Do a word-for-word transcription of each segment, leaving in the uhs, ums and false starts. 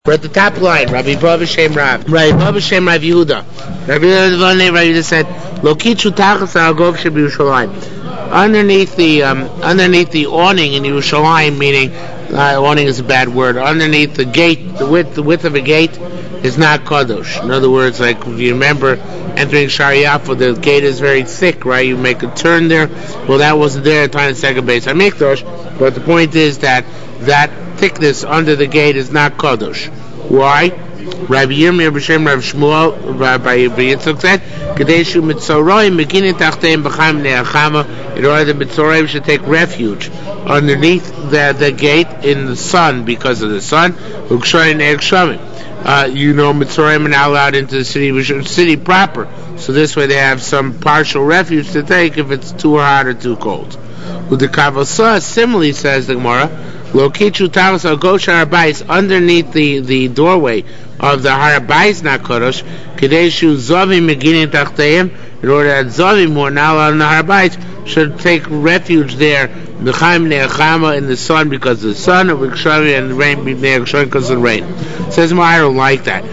We're at the top line. Rabbi Bava Shem Rav. Rabbi Bava Shem Rav Yehuda. Rabbi Yehuda said, "Lokichu tachas ha'agov sheBYerushalayim." Underneath the um, underneath the awning in Yerushalayim, meaning uh, awning is a bad word. Underneath the gate, the width the width of a gate is not kadosh. In other words, like if you remember entering Shar Yafa, the gate is very thick, right? You make a turn there. Well, that wasn't there at the time of the second base HaMikdash. But the point is that that thickness under the gate is not kadosh. Why? Rabbi Yirmiyah b'Shem Rav Shmuel, Rabbi Yitzchak said, "Kadeshu mitzorayim beginning tachteim b'chaim ne'achama." In order the mitzorayim should take refuge underneath the the gate in the sun because of the sun. Ukshayin ne'ekshamim. Uh, you know, mitzorayim are not allowed into the city city proper. So this way they have some partial refuge to take if it's too hot or too cold. With the Kavosah, similarly says the Gemara, Lokichu Tavos al Gosh Harabais, underneath the, the doorway of the Harabais Nakodosh, Kadeshu Zovim Meginin Tachteim, in order that Zovim who are now on the Harabais should take refuge there, B'chaim Ne'achama, in the sun because of the sun, and B'kshavi and the rain because of the rain. It says, I don't like that.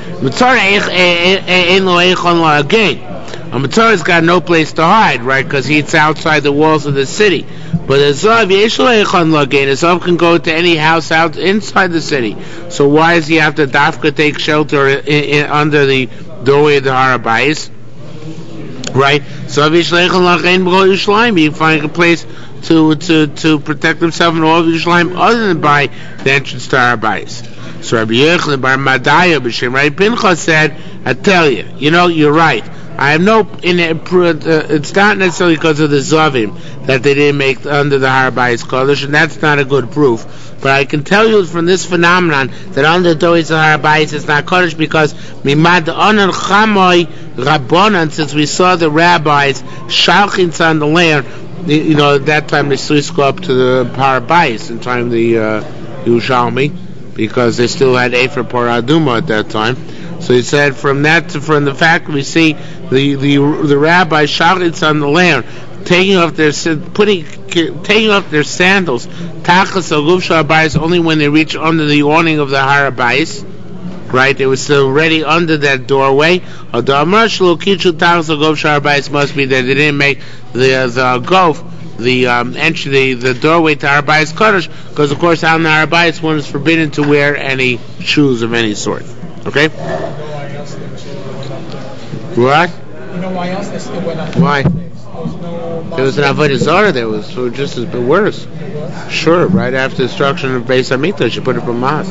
Again, a Mitzvah's got no place to hide, right? Because he's outside the walls of the city. But a Zav, a Zav can go to any house out inside the city. So why does he have to dafka take shelter in, in, under the doorway of the Harabais? Right? So he find a place to to to protect himself in all of Yerushalayim other than by the entrance to Harabais. So Rabbi Yochanan bar Madaya b'Shem Rabbi Pinchas said, I tell you, you know, you're right. I have no, in it, uh, it's not necessarily because of the Zavim that they didn't make under the Harabais Kodesh, and that's not a good proof. But I can tell you from this phenomenon that under the doors of Harabais it's not Kodesh because Mimad Onan Chamoy Rabbonan, since we saw the rabbis shalchins on the land, you know, at that time they still go up to the Harabais in time of the uh, Yerushalmi, because they still had Efer Paraduma at that time. So he said, from that, to, from the fact we see the the the rabbis shachitz on the land, taking off their putting taking off their sandals, tachas aguf shabayis, only when they reach under the awning of the Harabais, right? They were still ready under that doorway. Or the amrash lokichu tachas aguf shabayis must be that they didn't make the the gof the um, entry the, the doorway to Harabais Kodesh, because of course on the Harabais one is forbidden to wear any shoes of any sort. Okay? What? You know why else they still went up? Why? There was an Avodah Zarah there, was so just as bit worse. Sure, right after the destruction of Beis HaMikdash, you put up a mosque.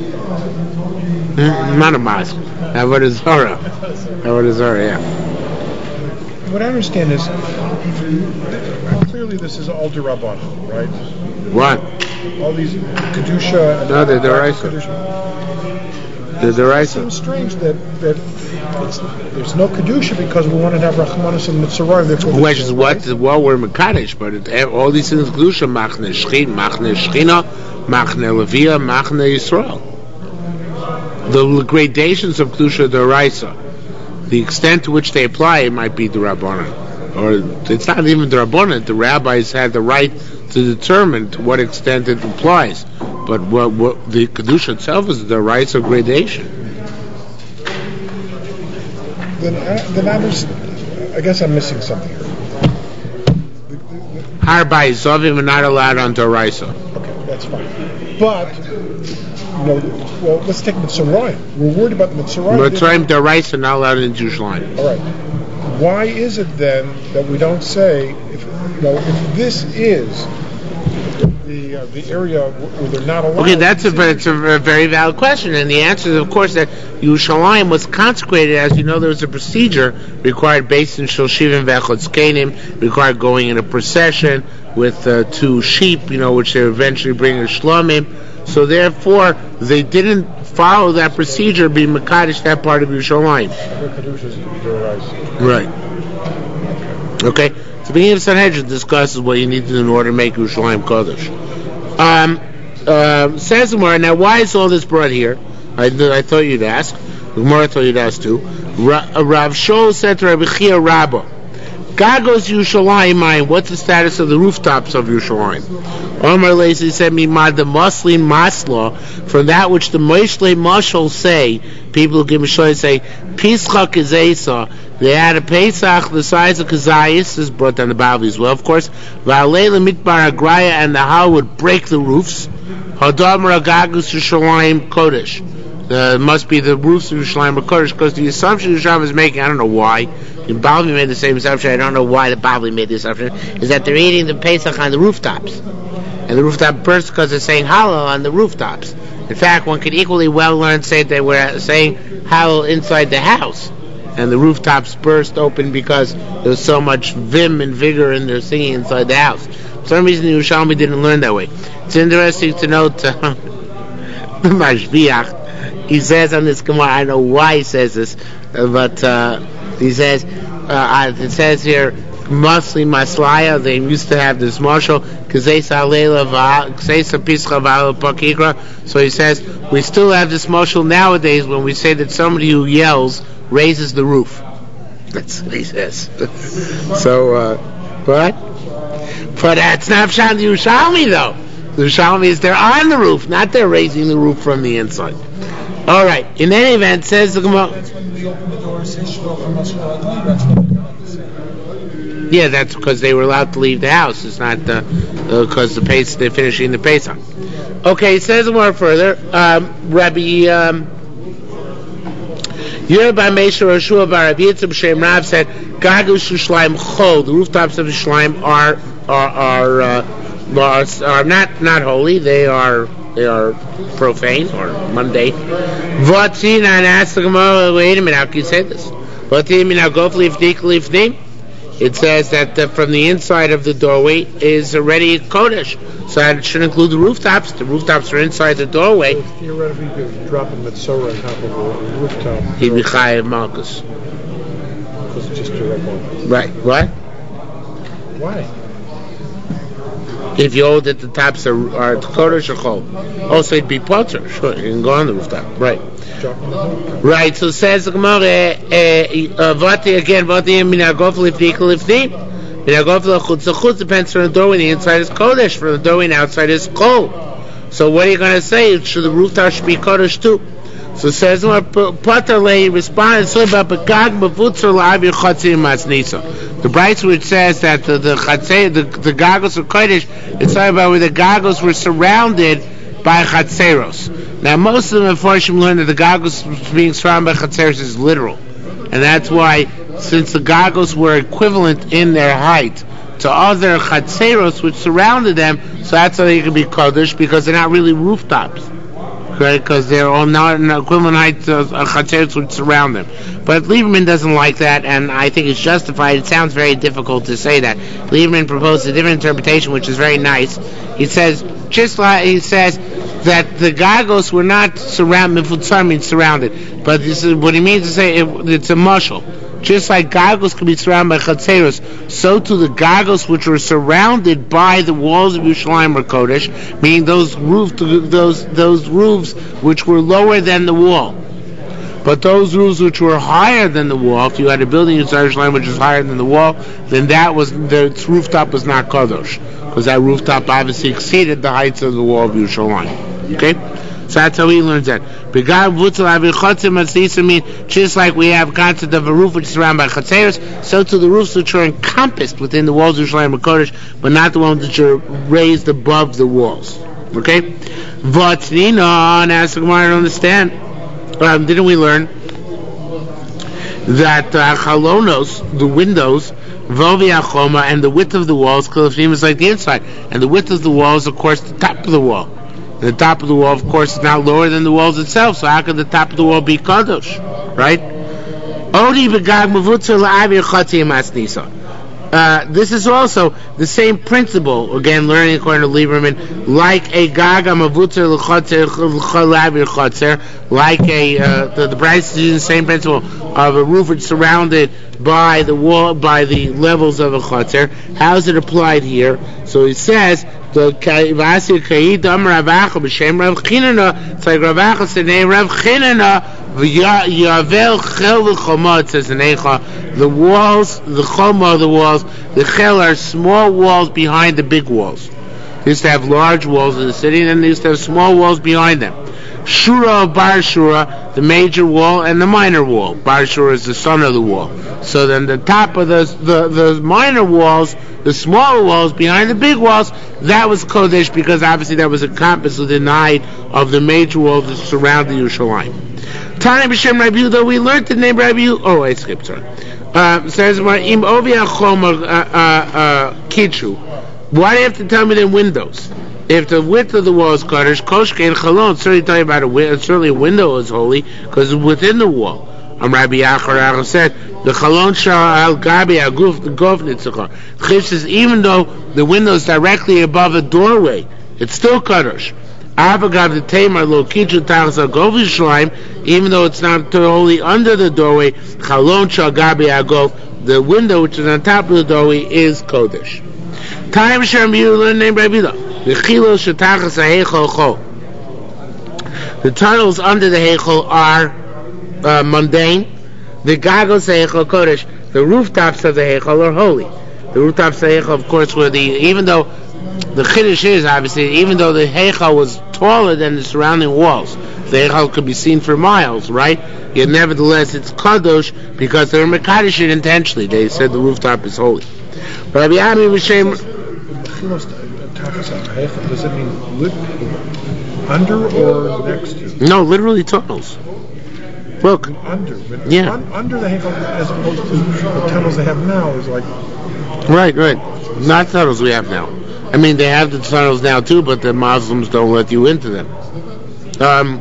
Hmm? Not a mosque. Avodah Zarah. Avodah Zarah, yeah. What I understand is, clearly this is all D'Rabbanan, right? What? All these Kedusha... And no, they're D'Oraisa. The D'Oraisa. It seems strange that, that it's, there's no Kedusha because we wanted to have Rachmanis and Mitzorayim. Which is what? Right? Well, we're Mekadesh, but it, all these things Kedusha, Machne Shchin, Machne Shchina, Machne Levia, Machne Yisrael. The gradations of Kedusha D'Oraisa, the extent to which they apply it might be the Rabbanan. Or it's not even the Rabbanan, the rabbis had the right to determine to what extent it applies. But what, what the Kedusha itself is the rights of gradation. Then, uh, then I, was, I guess I'm missing something here. Harbai Zovim are not allowed on D'Oraisa. Okay, that's fine. But, you know, well, let's take Mitzorayim. We're worried about the Mitzorayim. Mitzorayim D'Oraisa are not allowed in Yerushalayim. All right. Why is it then that we don't say, if you know, if this is the uh, the area where they're not allowed? Okay, that's a, it's a very valid question, and the answer is, of course, that Yerushalayim was consecrated. As you know, there was a procedure required based in Shilshivim V'Echad Zkenim, required going in a procession with uh, two sheep, you know, which they eventually bring to Shlomim. So therefore, they didn't follow that procedure, be Mekadesh that part of Yerushalayim. Right. Okay. So the beginning of Sanhedrin discusses what you need to do in order to make Yerushalayim Kodesh. Um, uh, says the Gemara, now why is all this brought here? I, I thought you'd ask. The Gemara thought you'd ask too. Ra, uh, Rav Shol said to Rabbi Chia Rabbah, Gagos Yerushalayim, what's the status of the rooftops of Yerushalayim? Omar Lazy said, Mimad the Muslin Masla, from that which the Moshle Mashal say, people who give Mishloy say, Pischa Kazesa, they had a Pesach the size of Kazayas, this is brought down the Bavli as well, of course, Va'aleila Mitbar Agraya, and the Hal would break the roofs, Hadamra Gagos Yerushalayim Kodesh. Uh, must be the roofs of Yerushalayim Kodesh, because the assumption Yerushalayim is making, I don't know why, the Bavli made the same assumption, I don't know why the Bavli made the assumption, is that they're eating the Pesach on the rooftops. And the rooftop burst because they're saying Hallel on the rooftops. In fact, one could equally well learn say they were saying Hallel inside the house. And the rooftops burst open because there was so much vim and vigor in their singing inside the house. For some reason, the Yerushalmi didn't learn that way. It's interesting to note uh, the Mashbiach, he says on this Gemara, I don't know why he says this, but uh, he says, uh, it says here, Masli Maslaya, they used to have this marshal, Kazesa Alela, Kazesa Pischa Vala Pakikra. So he says, we still have this marshal nowadays when we say that somebody who yells raises the roof. That's what he says. So, uh, what? But that's not Pshat Yerushalmi though. The Yerushalmi is they're on the roof, not they're raising the roof from the inside. All right. In any event, says the Gemara. That's when we open the door and say Shloch and Mashal. That's what we're going to say. Yeah, that's because they were allowed to leave the house. It's not because uh, uh, the pace they're finishing the Pesach. Okay, it says more further. Um, Rabbi um, Yerba Meisha Roshua Bar Rabbi Yitzchak Shem Rav said, "Gagus Yerushalayim Chol." The rooftops of Yerushalayim are are are, uh, are are not not holy. They are they are profane or mundane. Vatzina and asked the Gemara, wait a minute, how can you say this? Vatzina now go lifnik lifnim. It says that uh, from the inside of the doorway is already Kodesh. So that should include the rooftops. The rooftops are inside the doorway. So theoretically, you could drop a Metzora on top of a rooftop. He'd be Chayav Malkus. Because it's just direct one. Right. What? Why? If you hold that the tops are, are Kodesh or Chol. Also, it'd be Potter. Sure, you can go on the rooftop. Right. Right, so says the Gemara, Vati again, Vati Minagof Lifnik Lifnim. Minagof Lachutz Lachutz depends from the doorway, the inside is Kodesh, from the doorway and outside is Kol. So what are you going to say? Should the rooftop should be Kodesh too? So says the Patalei responded, so about Begag Mavutzer La'avir Chatzir Masnisa. The Brights which says that the the Chatzir, the, the Gagos of Kodesh, it's talking about where the Gagos were surrounded by Chatzeros. Now, most of the Mefarshim learn that the Gagos being surrounded by Chatzeros is literal. And that's why, since the Gagos were equivalent in their height to other Chatzeros which surrounded them, so that's how they can be Kodesh, because they're not really rooftops. Right? Because they're all not an equivalent height to Chatzeros which surround them. But Lieberman doesn't like that, and I think it's justified. It sounds very difficult to say that. Lieberman proposed a different interpretation, which is very nice. He says, just like he says that the Gagos were not surrounded, Mifutzar means surrounded, but this is what he means to say. It, it's a mashal. Just like Gagos could be surrounded by Chatzeros, so too the Gagos which were surrounded by the walls of Yerushalayim were Kodesh, meaning those roof, those those roofs which were lower than the wall. But those roofs which were higher than the wall, if you had a building in Yerushalayim which was higher than the wall, then that was the rooftop was not Kodesh, because that rooftop obviously exceeded the heights of the wall of Yerushalayim. Okay? So that's how he learns that. Just like we have a concept of a roof which is surrounded by Chatzeros, so to the roofs which are encompassed within the walls of Yerushalayim and Kodesh, but not the ones which are raised above the walls. Okay? V'atnina, and ask the Gemara, I don't understand. Um, didn't we learn that uh, chalonos, the windows, vovi achoma, and the width of the walls, kalafnim is like the inside, and the width of the walls, of course, the top of the wall. And the top of the wall, of course, is not lower than the walls itself. So how could the top of the wall be kadosh, right? Odi begag mavutzer la'avir chatzim asnisa. Uh, this is also the same principle, again, learning according to Lieberman, like a gaga mavutzer l'chatzer, like a, uh, the, the Bryce is using the same principle of a roof which is surrounded by the wall, by the levels of a chatzer. How is it applied here? So he says, the Vasi Kaid Amar Ravacha b'Shem Rav Chinana. It's like Ravacha said, name Rav Chinana Yavel chel v'choma, it says in Eicha, the walls, the choma of the walls, the chel are small walls behind the big walls. They used to have large walls in the city, and then they used to have small walls behind them. Shura of Bar Shura, the major wall, and the minor wall. Bar Shura is the son of the wall. So then the top of the, the, the minor walls, the smaller walls behind the big walls, that was Kodesh, because obviously that was a compass of the nine of the major walls that surround the Yerushalayim. Tani b'shem Rabbi Yehuda, we learned the name Rabbi Yehuda. Oh, I skipped, sorry. Uh, says, Im ovi achoma kitchu. Why do you have to tell me the windows? If the width of the wall is Kodesh, koshke and chalon, certainly talking about a window, certainly a window is holy, because it's within the wall. Um, Rabbi Yachar said, the chalon shah al gabi aguf the gof nitzachah. Chiv says, even though the window is directly above a doorway, it's still Kodesh. Avagav the tamar lo kitchu tachas al gof yishlayim, even though it's not totally under the doorway, chalon shah gabi aguf, the window which is on top of the doorway is Kodesh. Time Shem Yehuda named Rabbi Yehuda. The chilo shetachas ha'heichol chol. The tunnels under the heichol are uh, mundane. The gagos ha'heichol kodesh. The rooftops of the heichol are holy. The rooftops of the heichol, of course, were the even though the chiddush is obviously even though the heichol was taller than the surrounding walls, the heichol could be seen for miles, right? Yet nevertheless, it's kadosh because they were mekadosh it intentionally. They said the rooftop is holy. Rabbi Ami B'Shem. Does it mean lit, under or next to? No, literally tunnels. Look. Under. Yeah. Un, under the heichal, as opposed to the tunnels they have now, is like. Right, right. Not tunnels we have now. I mean, they have the tunnels now too, but the Muslims don't let you into them. Um.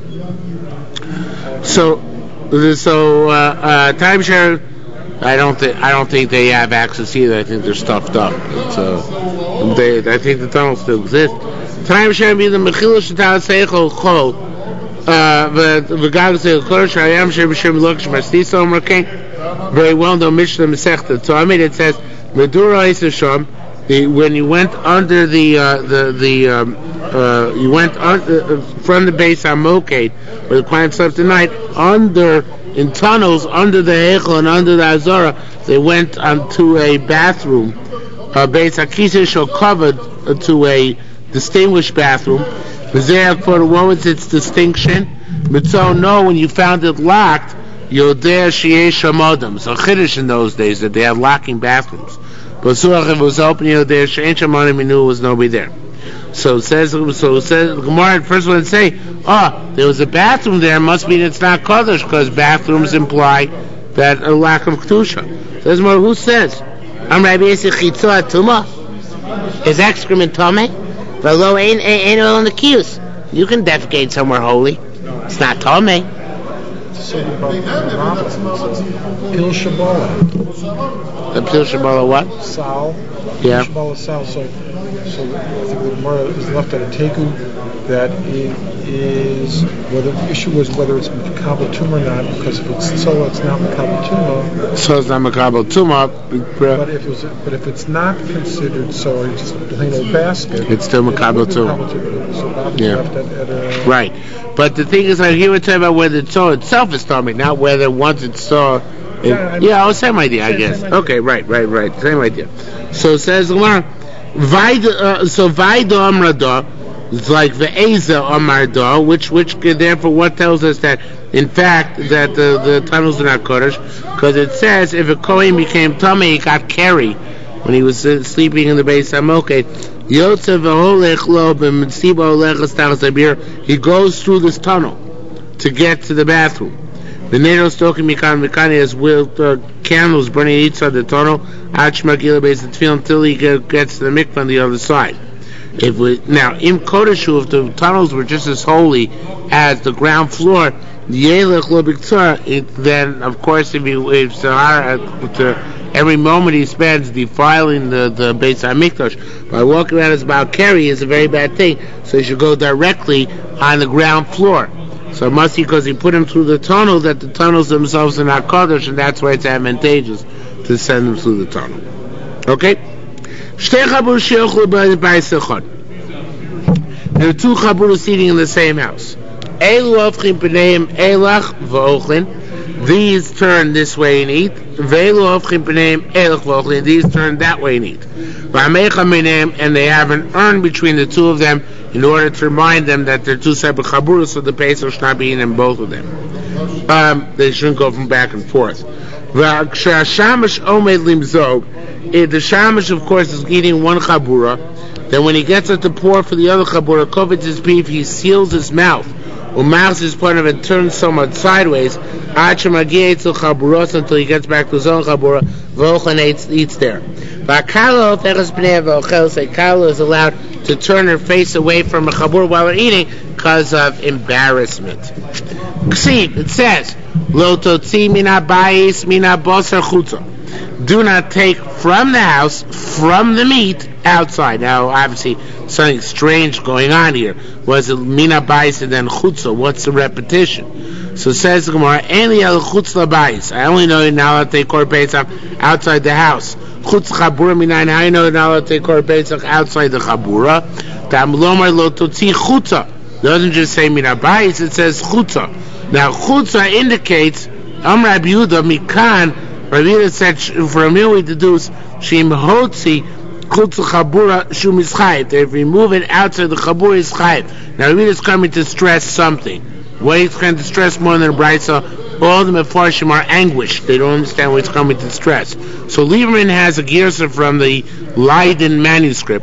So, so uh, uh, timeshare. I don't think I don't think they have access either. I think they're stuffed up. So they, I think the tunnels still exist. Time shall be the mechila shetal seichol chol. The the God say chol shayam shem shem lokish mastisa omerkein. Very well known Mishnah Masechta. So I mean it says medura isasham. The when you went under the uh, the the um, uh, you went under, uh, from the base on Moked where the client slept the night under. In tunnels under the Heichel and under the Azara, they went onto a bathroom, a Beis HaKiseh covered to a distinguished bathroom. For what was its distinction? Mitzvah, no, when you found it locked, you're there sheyesh hamodam. So chiddush in those days that they had locking bathrooms. But if it was open, you're there sheyesh hamodam, you knew there was nobody there. So it says, so it says, Gemara first one say, oh, there was a bathroom there, must mean it's not Kodesh, because bathrooms imply that a lack of Kedusha. Says Gemara, who says? I'm Rabbi Yisrael Chitzah Tuma. Is excrement Tomei? V'lo ain't ain't on the kiyus. You can defecate somewhere holy. It's not Tomei. Pil Shabala. The Pil Shabala what? Sal. Yeah. Pil Shabala Sal. So, so I think the Gemara is left at a teku that it is whether the issue was whether it's Makabel Tumah or not, because if it's so, it's not Makabel Tumah. So it's not Makabel Tumah. But if it's but if it's not considered so, it's just a plain old basket. It's still Makabel Tumah. So yeah. Left at, at a, right. But the thing is, I hear we're talking about whether the Torah itself is Tomei, not whether once it's saw. It, yeah, I mean, yeah, oh, same idea, I guess. Idea. Okay, right, right, right, same idea. So it says, uh, so Vaida Amrada, it's like the Eza Amarda, which, which therefore, what tells us that, in fact, that the, the tunnels are not Kodesh, because it says if a Kohen became Tomei, he got carried when he was uh, sleeping in the Beis HaMoked. He goes through this tunnel to get to the bathroom. The Neros talking Mikan Mikani has with uh, candles burning each side of the tunnel until he gets to the mikvah on the other side. If we now in Kodeshu, if the tunnels were just as holy as the ground floor, then of course if, he, if Sahara, uh, every moment he spends defiling the, the Beis HaMikdash by walking around as Baal Keri is a very bad thing. So he should go directly on the ground floor. So it must be because he put him through the tunnel that the tunnels themselves are not Kodesh, and that's why it's advantageous to send him through the tunnel. Okay? There are two chaburos eating in the same house. Elu hofchim p'neim elach v'ochlin. These turn this way and eat. Ve'elu hofchim p'neim elach v'ochlin. These turn that way and eat. V'amecha mineim, and they have an urn between the two of them in order to remind them that they're two separate chaburas, so the Pesach should not be in both of them. Um, they shouldn't go from back and forth. V'shamash omed limzog. The shamash, of course, is eating one chabura. Then when he gets it to pour for the other chabura, covers his beef, he seals his mouth. Umars is part of it, turns somewhat sideways. Until he gets back to his own chabura, V'ochan eats, eats there. Kala is allowed to turn her face away from a chabura while they're eating because of embarrassment. It says, Lo totzi mina bayis mina basar chutza. Do not take from the house, from the meat, outside. Now, obviously, something strange going on here. Was it mina bayis and then chutza? What's the repetition? So it says the Gemara, Eli el chutz la bayis. I only know you're not allowed to take Korban Pesach outside the house. Chutz chabura minayin. I know you're not allowed to take Korban Pesach outside the chabura. Tam lomar lo totzi chutza. It doesn't just say mina bayis, it says chutza. Now, chutza indicates, Am Rabbi Yehuda mikan. Rabbi Yehuda said, from here we deduce, Shim hotzi chutza chabura shu mischayev. They remove it outside the chabura is chayev. Now, Rabbi Yehuda is coming to stress something. What he's trying to stress more than the Brisa, all the Mefarshim are anguished. They don't understand what he's coming to stress. So Lieberman has a girsa from the Leiden manuscript.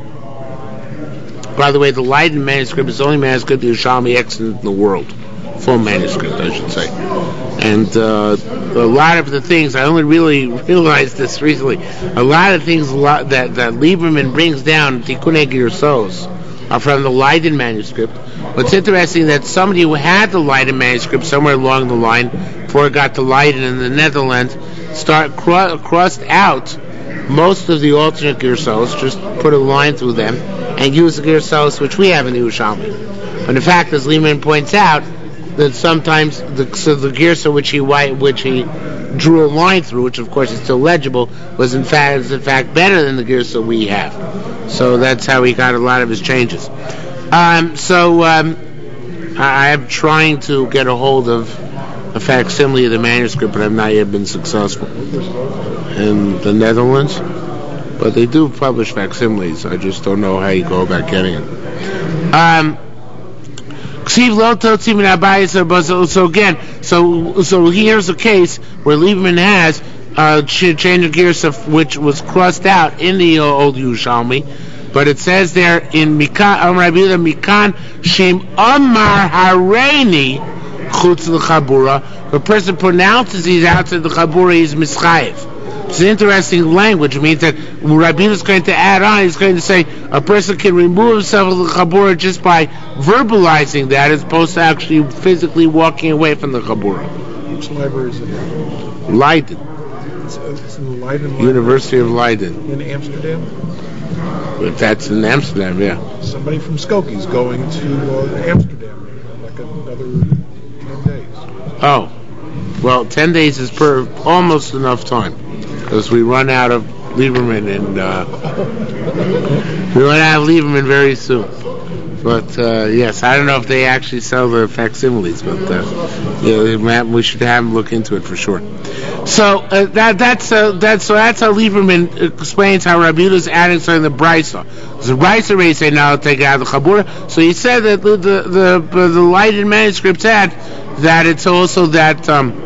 By the way, the Leiden manuscript is the only manuscript the Yerushalmi excellent in the world. Full manuscript, I should say. And uh, a lot of the things, I only really realized this recently, a lot of things that, that Lieberman brings down, Tikkunei Girsos, are from the Leiden manuscript. What's interesting that somebody who had the Leiden manuscript somewhere along the line, before it got to Leiden in the Netherlands, start cro- crossed out most of the alternate Girsos, just put a line through them, and use the Girsos which we have in the Yerushalmi. But in fact, as Lehman points out, that sometimes the so the Girsa which he which he drew a line through, which of course is still legible, was in fact is in fact better than the Girsa we have. So that's how he got a lot of his changes. Um, so um, I am trying to get a hold of a facsimile of the manuscript, but I've not yet been successful in the Netherlands. But they do publish facsimiles. I just don't know how you go about getting it. Um, So again, so so here's a case where Lieberman has uh, change of gears of which was crossed out in the old Yerushalmi, but it says there in Mikan, Mikan Shem Amar Hareini Chutz l'Chabura. If a person pronounces he's outside the Chabura, he's mischayev. It's an interesting language. It means that Rabbi is going to add on, he's going to say a person can remove himself from the Chabura just by verbalizing that as opposed to actually physically walking away from the Chabura. Which library is it? Leiden. It's, it's in Leiden. University of Leiden. In Amsterdam? If that's in Amsterdam, yeah. Somebody from Skokie going to uh, Amsterdam in like another ten days. Oh. Well, ten days is per almost enough time. Because we run out of Lieberman and uh, we run out of Lieberman very soon. But uh, yes, I don't know if they actually sell the facsimiles, but uh, yeah, we should have them look into it for sure. So uh, that that's uh, that's so that's how Lieberman explains how Rabbi Yehuda is adding something to the Brisa. The Brisa may say now take it out of the Chabura. So he said that the the the, the, the Leiden manuscripts add that it's also that. Um,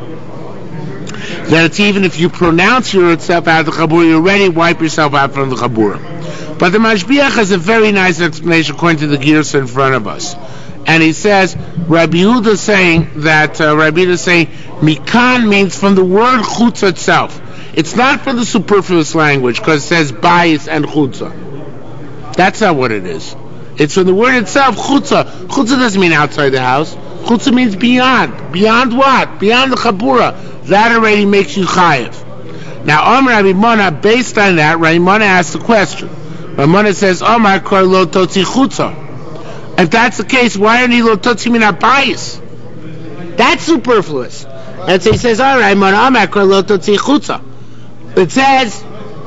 that it's even if you pronounce yourself out of the Chabura, you already wipe yourself out from the Chabura. But the Mashbiach has a very nice explanation according to the Girsa in front of us. And he says, Rabbi Yehuda is saying that, uh, Rabbi Yehuda is saying, Mikan means from the word Chutza itself. It's not from the superfluous language, because it says Bayis and Chutza. That's not what it is. It's from the word itself, Chutza. Chutza doesn't mean outside the house. Chutza means beyond. Beyond what? Beyond the Chabura. That already makes you chayev. Now, Omar Rabbi Mona, based on that, Rabbi Mona asks the question. Rabbi Mona says, Omar kor lo totzi chutza. If that's the case, why aren't he lo totzi min habayis? That's superfluous. And so he says, all right, Mona, Omar kor lo totzi chutza. It says,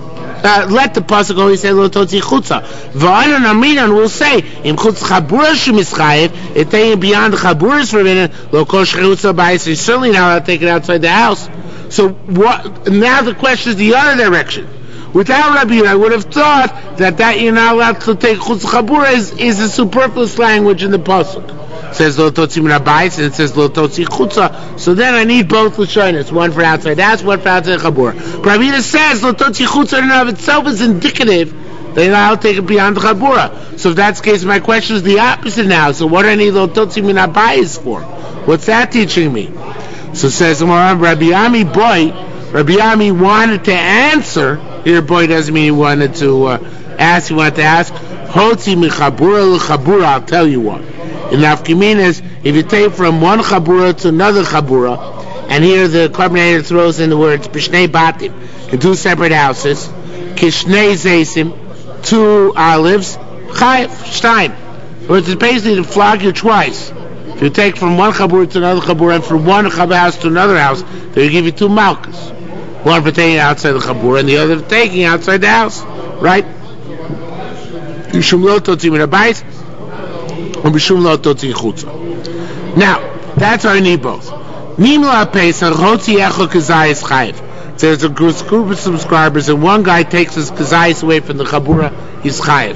Uh, let the pasuk always say lo totzi chutza. V'anan aminan will say im chutz chabura shemischayev, if taking beyond the chabura is forbidden, lo kol shechutza b'ayis is certainly not allowed to take it outside the house. So what? Now the question is the other direction. Without Rabbi Yehuda, I would have thought that that you're not allowed to take chutz chabura is, is a superfluous language in the pasuk. It says lo totzi min habayis and it says lo totzi chutza. So then I need both lashonos, one for outside the house, one for outside the chabura. Rabbi Yehuda says lo totzi chutza in and of itself is indicative that you're not allowed to take it beyond the chabura. So if that's the case, my question is the opposite now. So what do I need lo totzi min habayis for? What's that teaching me? So it says Rabbi Ami boy, Rabbi Ami wanted to answer. Here, boy doesn't mean he wanted to uh, ask. He wanted to ask. Hotzi mechabura lechabura. I'll tell you what. In Nafkamin is if you take from one chabura to another chabura, and here the carbonator throws in the words b'shnei batim, in two separate houses, kishnei zeisim, two olives, chayiv shtaim. Which is basically to flog you twice. If you take from one chabura to another chabura, and from one house to another house, they will give you two malchus. One for taking outside the chabura, and the other for taking outside the house. Right? Yishum lo totzi min habayis, or b'shum lo totzi chutza. Now, that's our need both. Nimla pesach hotzi echo kazayis chayiv. There's a group of subscribers, and one guy takes his kazayis away from the chabura, he's chayiv.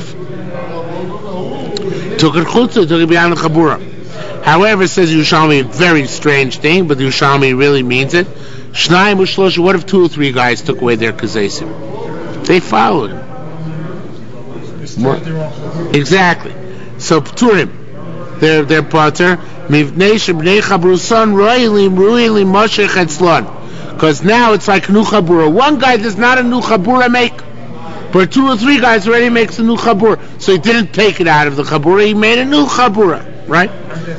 Took it chutza, took it beyond the chabura. However, it says Yerushalmi, a very strange thing, but Yerushalmi really means it. Shnayim u'shlosha, what if two or three guys took away their kazaysim? They followed him. Exactly. So Pturim, they're they're pater. Because now it's like new chabura. One guy does not a new chabura make, but two or three guys already makes a new chabura. So he didn't take it out of the chabura. He made a new chabura, right?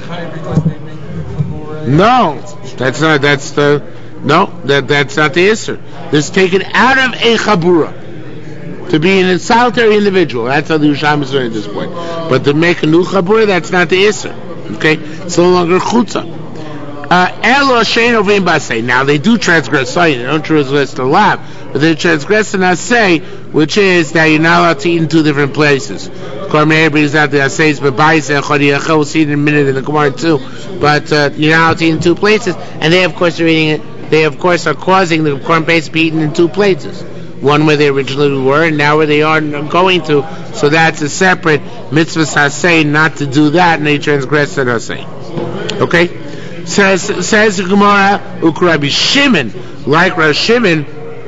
No, that's not. That's the no. That that's not the answer. It's taken out of a chabura. To be a solitary individual, that's how the Yerushalmi is learning at this point. But to make a new chabura, that's not the issur. Okay, it's no longer chutza. Elo shein ovim basei. Now they do transgress sayin, they don't transgress the lav, but they transgress the nasei, which is that you're not allowed to eat in two different places. Kormei brings out the aseis bebayis echad yachel. We'll see it in a minute in the Gemara too. But uh, you're not allowed to eat in two places, and they of course are eating it. They of course are causing the corn paste to be eaten in two places. One where they originally were, and now where they are going to. So that's a separate mitzvah hasei not to do that, and they transgress the hasei. Okay? Says says the Gemara, Uk Rabbi Shimon, like Rabbi Shimon,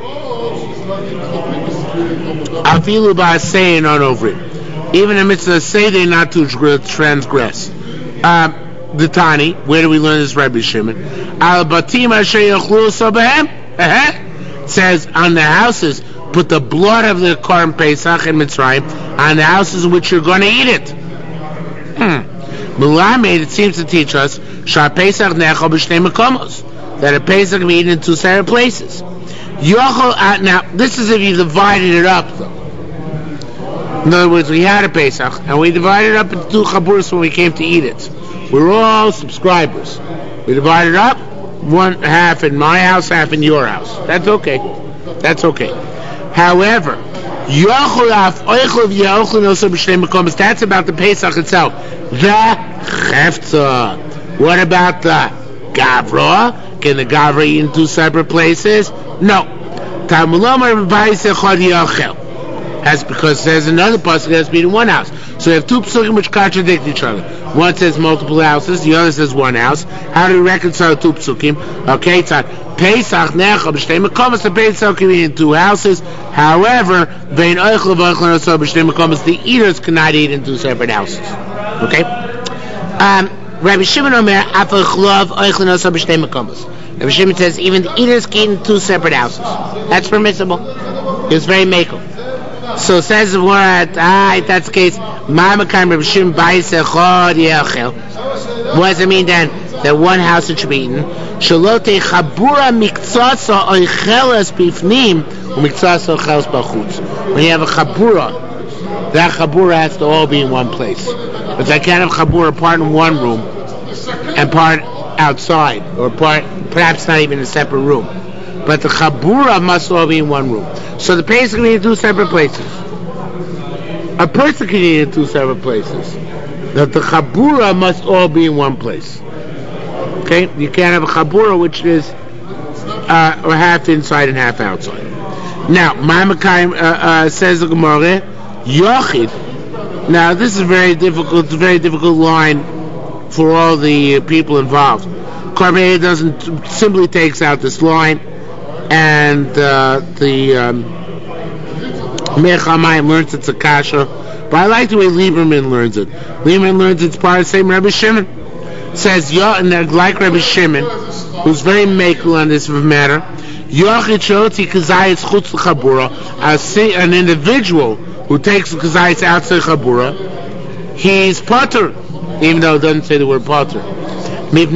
afilu ba'asei and on over it. Even in mitzvah hasei, they not to transgress. Uh, the Tani, where do we learn this, Rabbi Shimon? Al batim asher yachlu sabahem. Says on the houses, put the blood of the Korban Pesach in Mitzrayim on the houses in which you're going to eat it. Melamed, it seems to teach us that a Pesach can be eaten in two separate places. Now, this is if you divided it up, though. In other words, we had a Pesach, and we divided it up into two chaburas when we came to eat it. We were all subscribers. We divided it up. One half in my house, half in your house. That's okay. That's okay. However, that's about the Pesach itself. The Chefza. What about the Gavra? Can the Gavra eat in two separate places? No. That's because there's another pasuk that has to be in one house. So you have two pasukim which contradict each other. One says multiple houses, the other says one house. How do we reconcile two pasukim? Okay, it's on Pesach Necha b'shtei makomos. The Pesach can be in two houses. However, vein oichel v'oichel nosah b'shtei makomos. The eaters cannot eat in two separate houses. Okay. Um, Rabbi Shimon Omer afal chlov oichel nosah b'shtei makomos. Rabbi Shimon says even the eaters can eat in two separate houses. That's permissible. It's very makel. So says the word, ah, that's the case. What does it mean then? That one house it should be eaten. Shalote chabura miktsasa oicheles bifnim u'miktsasa oicheles b'chutz. When you have a chabura, that chabura has to all be in one place. But I can't have chabura part in one room and part outside, or part perhaps not even in a separate room. but the chabura must all be in one room. So the person can be in two separate places. A person can be in two separate places. That the chabura must all be in one place. Okay, you can't have a chabura which is uh, or half inside and half outside. Now, Ma'amakayim uh, uh, says the Gemara, Yochid. Now, this is very difficult. It's a very difficult line for all the uh, people involved. Karmei doesn't simply takes out this line, and uh, the um, Mechamayim learns it's a kasha. But I like the way Lieberman learns it. Lieberman learns it's part of the same Rabbi Shimon. Says, Yo, and like Rabbi Shimon, who's very makel on this matter, an individual who takes the kazayis outside chabura, he's potter, even though it doesn't say the word potter. Since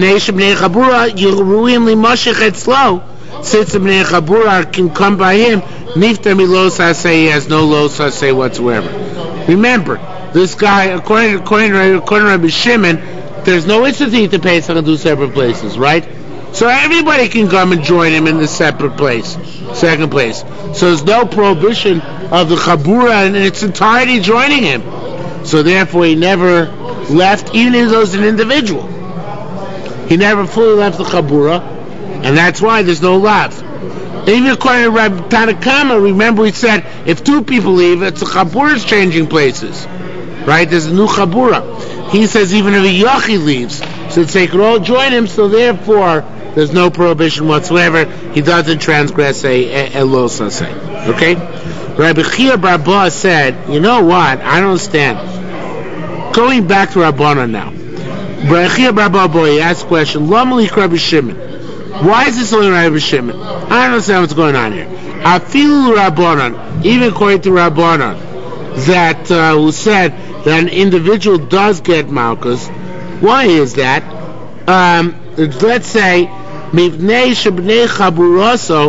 the bnei chabura can come by him, nifta milos asay, he has no los asay whatsoever. Remember, this guy, according, according, to, according to Rabbi Shimon, there's no issue to eat the Pesach in two separate places, right? So everybody can come and join him in the separate place, second place. So there's no prohibition of the chabura in its entirety joining him. So therefore he never left, even if he was an individual. He never fully left the chabura, and that's why there's no lav. Even according to Rabbi Tanakama, remember we said if two people leave, it's the chabura is changing places, right? There's a new chabura. He says even if a yachi leaves, since they could all join him, so therefore there's no prohibition whatsoever. He doesn't transgress a, a, a los say. Okay? Rabbi Chia Bar Abba said, you know what? I don't understand. Going back to Rabbanan now. Rabbi Chia Bar Abba, he asked a question. Lamalik Rabbi Shimon. Why is this only Rabbi Shimon? I don't understand what's going on here. Afilu Rabbanan, even according to Rabbanan, that uh, who said that an individual does get malchus. Why is that? Um, let's say mivnei shebnei chaburaso.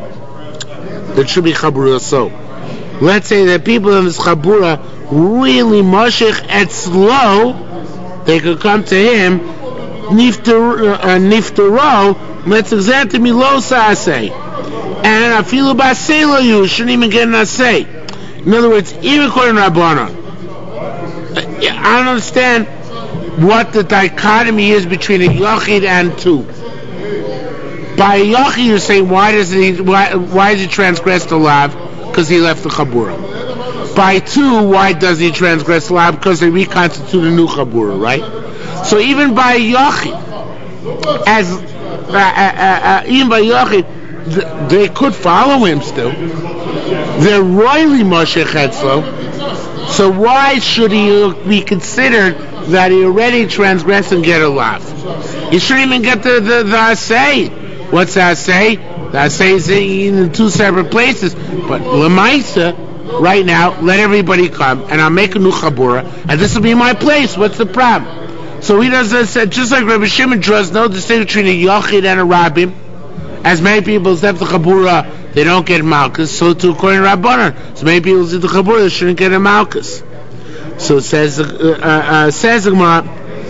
It should be chaburaso. Let's say that people in this chabura really moshech et slow. They could come to him niftero. Uh, niftero let's examine milosa asay. And afilu baselo you shouldn't even get an asay. In other words, even according to Rabbanan, I don't understand what the dichotomy is between a yachid and two. By a yachid, you're saying why does he why why does he transgress the lav? Because he left the chabura. By two, why does he transgress the lav? Because they reconstitute a new chabura, right? So even by a yachid, as uh, uh, uh, even by yachid, th- they could follow him still. They're royally Moshe Chetzlo. So why should he be considered that he already transgressed and get a lav? He shouldn't even get the the, the asay. What's the asay? The asay is in two separate places. But Lamaisa, right now, let everybody come and I'll make a new chabura and this will be my place. What's the problem? So he does this, just like Rabbi Shimon draws no distinction between a yachid and a rabbim. As many people step the chabura, they don't get malchus. So too, according to Rabbanan, so many people do the chabura, they shouldn't get a malchus. So it says, uh, uh, says the Gemara,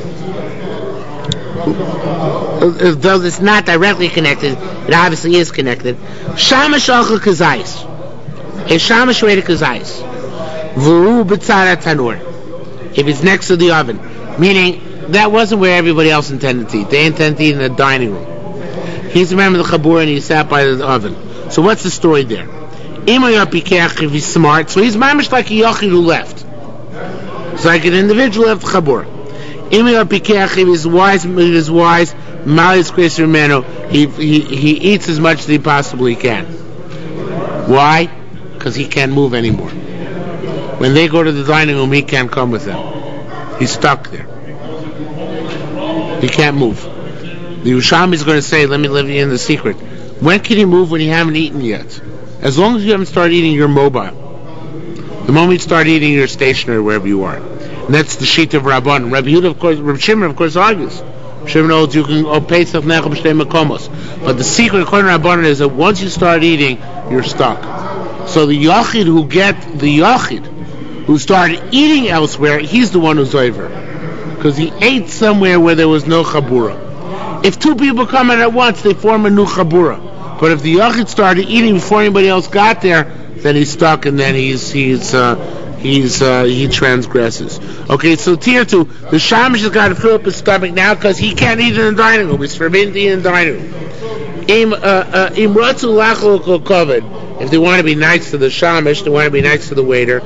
though it's not directly connected, it obviously is connected. Shamash alcha kazayis, a shamash ready kazayis, v'ru b'tzara tanur, if it's next to the oven, meaning that wasn't where everybody else intended to eat. They intended to eat in the dining room. He's remembered the chabura and he sat by the oven. So what's the story there? If he's smart, so he's mamish like a yachid who left. It's like an individual left the chabura. If he's wise, if he's wise, malis kreis remeno, he he he eats as much as he possibly can. Why? Because he can't move anymore. When they go to the dining room, he can't come with them. He's stuck there. He can't move. The Yerushalmi is going to say, let me let you in the secret. When can you move when you haven't eaten yet? As long as you haven't started eating, you're mobile. The moment you start eating, you're stationary wherever you are. And that's the sheet of Rabban. Rabbi Yehuda, of course, Rabbi Shimon, of course, argues. Shimon holds you can oh, Pesach Nechem Shtei Makomos. But the secret, according to Rabban, is that once you start eating, you're stuck. So the Yachid who get, the Yachid who started eating elsewhere, he's the one who's over. Because he ate somewhere where there was no Chabura. If two people come in at once, they form a new chabura. But if the yachid started eating before anybody else got there, then he's stuck, and then he's he's uh, he's uh, he transgresses. Okay, so tier two, the shamish has got to fill up his stomach now because he can't eat in the dining room. He's forbidden to eat in the dining room. Im uh, uh, im ratzu lachol kol kavod. If they want to be nice to the shamish, they want to be nice to the waiter.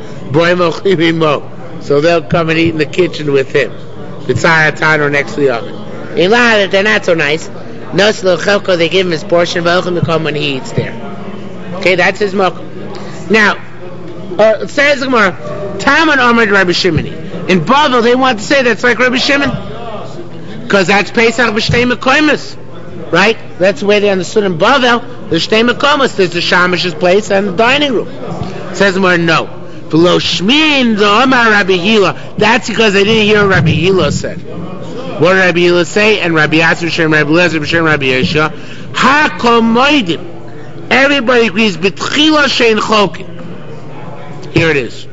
So they'll come and eat in the kitchen with him. B'tzayatan or next to the oven. If they're not so nice, no chelko, they give him his portion. V'ochim to come when he eats there. Okay, that's his mokum. Now, uh, says the Gemara, Taman Amar Rabbi Shimon. In Bavel, they want to say that's like Rabbi Shimon, because that's Pesach b'shtei mekoymes, right? That's the way they understood in Bavel. The shtei mekoymes, there's the shamish's place and the dining room. Says the Gemara, no. Below Shmin the Amar Rabbi Hila. That's because they didn't hear what Rabbi Hila said. What did Rabbi Hila say? And Rabbi Yasser Shem Rabbi Lezer Shem Rabbi Yeshua. Ha kol moedim. Everybody agrees betchila shein chokin. Here it is.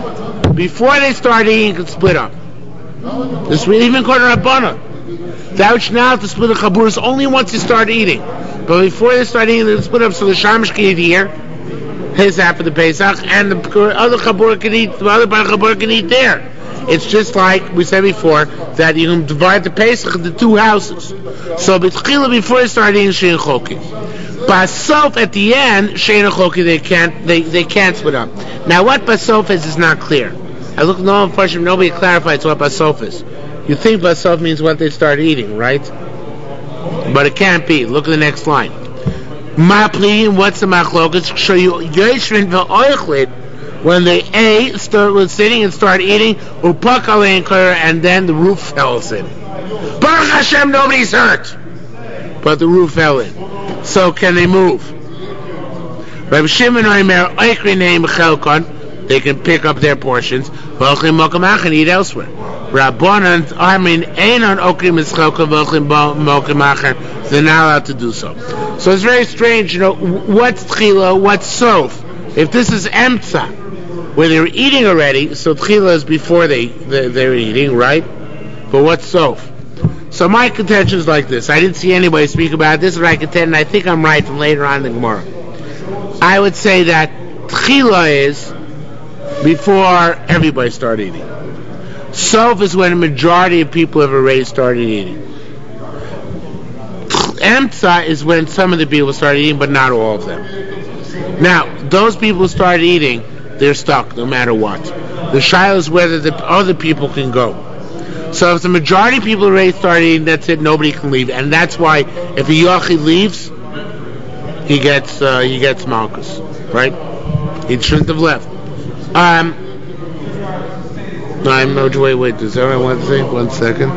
Before they start eating, you can split up. This we even called Rabbana. Thou shalt not to split the chaburas only once you start eating. But before they start eating, they can split up so the shamish can eat here, his half of the Pesach, and the other chabura can eat. The other chabura can eat there. It's just like we said before that you can divide the Pesach into two houses. So betchila before they start eating shein chokin. Basof at the end, shein chokin they can't they, they can't split up. Now what basof is is not clear. I look no one nobody clarifies what basof is. You think basof means what they start eating, right? But it can't be. Look at the next line. Ma pleading, what's the machlokas? Show you yoshvin ve'oichlid. When they ate, start was sitting and start eating, upak alein kara, and then the roof fell in. Baruch Hashem, nobody's hurt, but the roof fell in. So can they move? Rabbi Shimon Omer Oikri name Chelkon. They can pick up their portions. V'ochlim mokamach and eat elsewhere. Rabbanan Armin Einon Okrim is Chelkon v'ochlim mokamach. They're not allowed to do so. So it's very strange, you know. What's tchila? What's sof? If this is emtza, where they were eating already, so tchila is before they, they they were eating, right? But what's sof? So my contention is like this. I didn't see anybody speak about this, but I contend, and I think I'm right from later on in the Gemara. I would say that tchila is before everybody started eating. Sof is when a majority of people have already started eating. Emtza is when some of the people started eating, but not all of them. Now, those people who started eating, they're stuck no matter what. The shaila is whether the other people can go. So if the majority of people already started eating, that's it, nobody can leave. And that's why if a yachid leaves, he gets uh, he gets malchus, right? He shouldn't have left. Um, I'm no wait, wait, does everyone want to say? One second.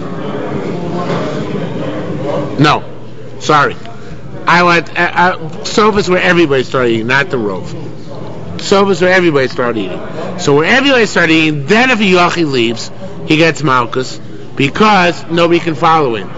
No, sorry. I want uh, uh, sofas where everybody started eating, not the rove. Sofas where everybody started eating. So where everybody started eating, then if a yachid leaves, he gets malchus because nobody can follow him.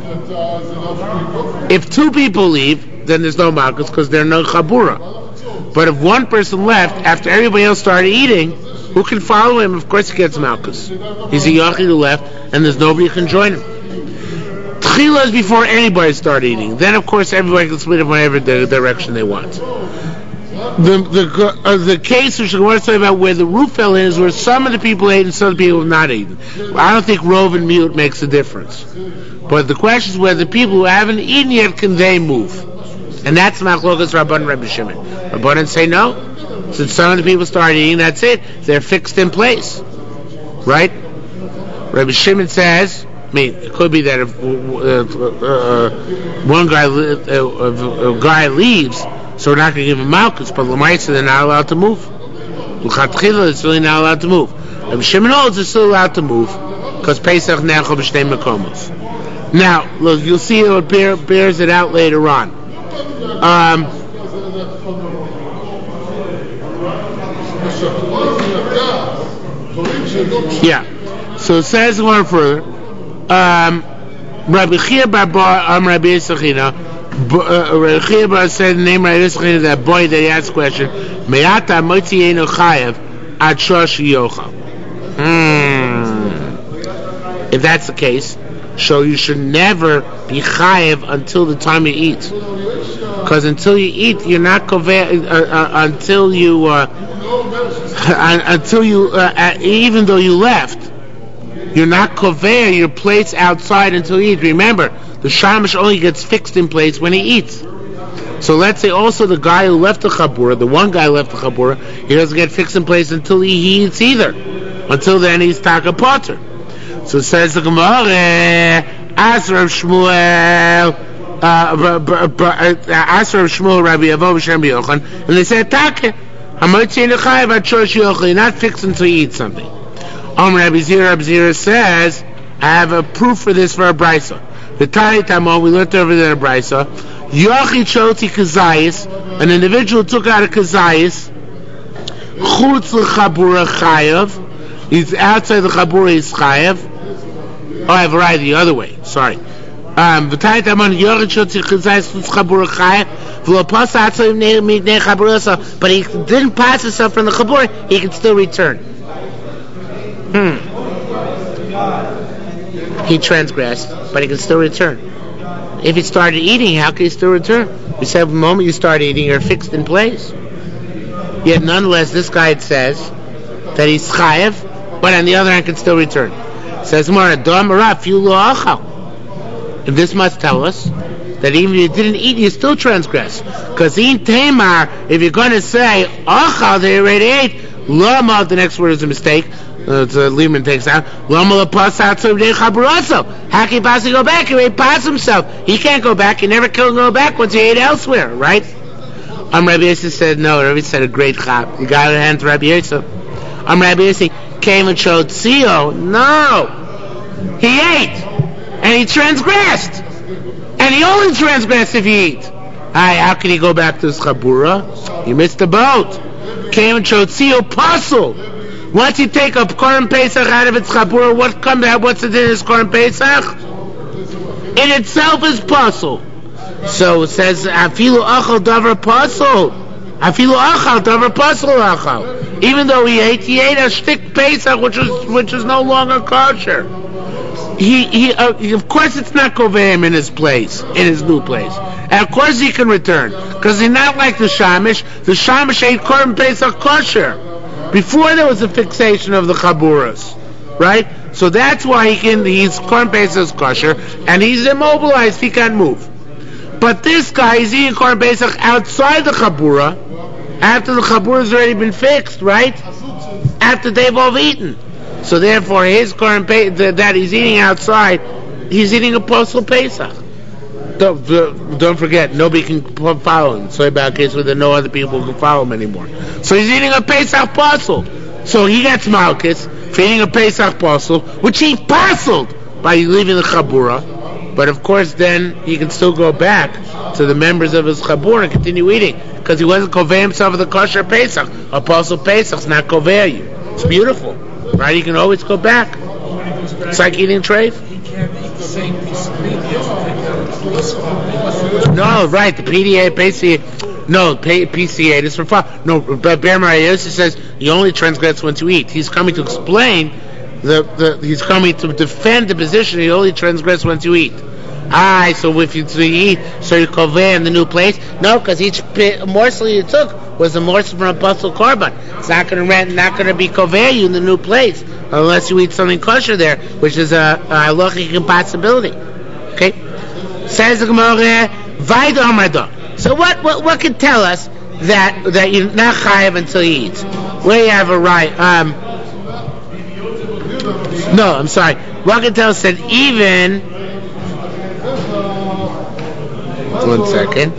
If two people leave, then there's no malchus because there's no chabura. But if one person left after everybody else started eating, who can follow him? Of course he gets malchus. He's a yachid who left, and there's nobody who can join him. Tchila is before anybody started eating. Then, of course, everybody can split in whatever the direction they want. The the uh, the case which I want to talk about where the roof fell in is where some of the people ate and some of the people have not eaten. I don't think rove and mute makes a difference. But the question is whether the people who haven't eaten yet, can they move? And that's Machlokas Rabban and Rabbi Shimon. Rabbanan say no. Since some of the people started eating, that's it. They're fixed in place. Right? Rabbi Shimon says, I mean, it could be that if uh, uh, one guy uh, uh, a guy leaves, so we're not going to give him malchus, but l'maisa they're not allowed to move. L'chatchila it's really not allowed to move. Rabbi Shimon holds they're still allowed to move because Pesach nechol b'shnei mekomos. Now, look, you'll see it bear, bears it out later on. Um, yeah. So it says one further. Um, Rabbi Chia bar Bar Am Rabbi Yisachina. Rabbi Chia bar said the name Rabbi Yisachina, that boy that he asked the question. Me'ata motzienu chayev ad shosh yochal. If that's the case, So you should never be chayev until the time you eat. Because until you eat, you're not koveh, uh, uh, until you, uh, until you, uh, uh, even though you left, you're not koveh your place outside until you eat. Remember, the shamash only gets fixed in place when he eats. So let's say also the guy who left the chabura, the one guy who left the chabura, he doesn't get fixed in place until he, he eats either. Until then he's taka potter. So it says the Gemara, Asher of Shmuel, Asher of Shmuel, Rabbi Avo, B'Shem B'Yochanan, and they said, Taka, Hamotzei Nechayev Achosh Yochel, you're not fixed until you eat something. Om Rabbi Zira, Rabbi Zira says, I have a proof for this for a brisa. The Tari Tamon, we learned over there a brisa, Yochi Choti Kazayis, an individual took out a Kazayis, Chutz L'Chabura Chayev, he's outside the Chabura, he's Chayev. Oh, I have a right the other way. Sorry. Um, but he didn't pass himself from the Chabura, he can still return. Hmm. He transgressed, but he can still return. If he started eating, how can he still return? We said the moment you start eating, you're fixed in place. Yet nonetheless, this guy says that he's chayev, but on the other hand can still return. Says Mara, if this must tell us that even if you didn't eat, you still transgress. Because in Tamar, if you're going to say achal, they already ate, lama, the next word is a mistake. Uh, the Lehman takes out. Lama lapasatsu de chaburaso. How can he possibly go back? He ate past himself. He can't go back. He never can go back once he ate elsewhere, right? Um, Rabbi Yossi said no. Rabbi said a great chap. You got to hand to Rabbi Yossi. Um, Rabbi Yossi came and showed Tzio. No, he ate and he transgressed, and he only transgressed if he eat. Hi, how can he go back to his chabura? He missed the boat. Came and showed Tzio puzzle. Once you take a Korban Pesach out of its chabura, what comes out? What's it in his Korban Pesach? In itself is puzzle. So it says afilu achal davar puzzle. Afilu achal davar puzzle achal. Even though he ate, he ate a shtik Pesach, which is which is no longer kosher. He he. Uh, of course, it's not koveim in his place, in his new place, and of course he can return because he's not like the shamish. The shamish ate Korban Pesach kosher before there was a fixation of the chaburas, right? So that's why he can. He's Korban Pesach kosher, and he's immobilized. He can't move. But this guy is eating Korban Pesach outside the chabura, after the chabura has already been fixed, right? After they've all eaten. So therefore, his Korban Pesach that he's eating outside, he's eating a postal Pesach. Don't, don't forget, nobody can follow him. So about a case where there are no other people who can follow him anymore. So he's eating a Pesach postal. So he gets malchus for eating a Pesach postal, which he parceled by leaving the chabura. But of course, then he can still go back to the members of his chabur and continue eating because he wasn't kovei himself with the kosher Pesach. Apostle Pesach's not kovei you. It's beautiful, right? He can always go back. It's like eating treif. He can't eat the same piece of meat. He has to take the No, right? The P D A, P C A, no, P C A is for fun. No, but Be'er Marios says you only transgress once you eat. He's coming to explain. The, the, he's coming to defend the position. You only transgress once you eat. Ah, so if you, so you eat, so you koveh in the new place? No, because each morsel you took was a morsel from a apostle korban. It's not going to rent, not going to be koveh you in the new place unless you eat something kosher there, which is a, a halachic impossibility. Okay, says the Gemara, Vaida Amada. So what, what, what can tell us that that you're not chayav until you eat? Where you have a right? Um. No, I'm sorry. Wakatel said even. One second.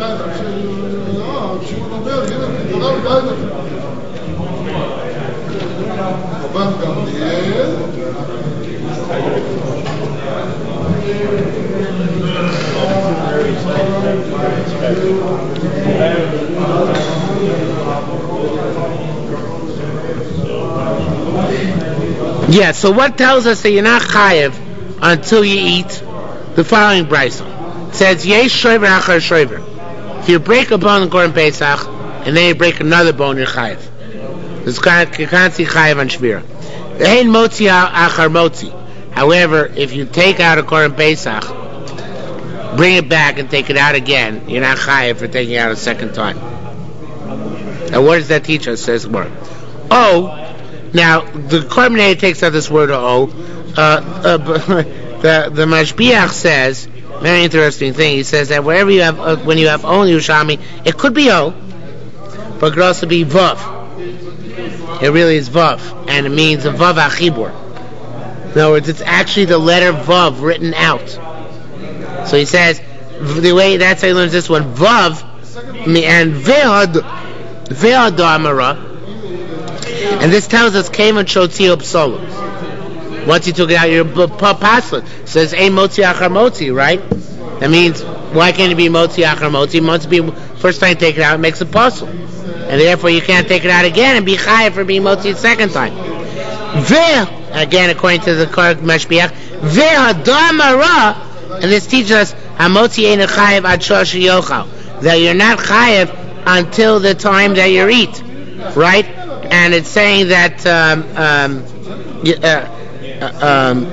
Yeah, so what tells us that you're not chayev until you eat? The following brisa. It says, Yesh shoiver achar shoiver. If you break a bone in Korban Pesach, and then you break another bone, you're chayev. You can't see chayev on shvira. Ein motzi achar motzi. However, if you take out a Korban Pesach, bring it back and take it out again, you're not chayav for taking it out a second time. And what does that teach us? Says more. Oh, now the Korban takes out this word O. Uh, uh, the the Mashbiach says, very interesting thing. He says that wherever you have, uh, when you have O in Yerushalmi, it could be O, but it could also be Vav. It really is Vav, and it means a Vav Achibur. In other words, it's actually the letter Vav written out. So he says, the way that's how he learns this one, Vav, and Ve'ad, Ve'ad Amara, and this tells us, came and Shotzi Psolim. Once you took it out, your pasuk says, Ein Motzi Achar Motzi, right? That means, why can't it be Motzi Achar Motzi? It must be, first time you take it out, it makes a puzzle. And therefore you can't take it out again and be chayav for being Motzi the second time. Ve, again, according to the Korban Mashbiach, Ve'adamara, and this teaches us, Hamotzi Ein Chayav Ad Shosh Yochal, that you're not chayav until the time that you eat, right? And it's saying that, um, um, uh, uh, um,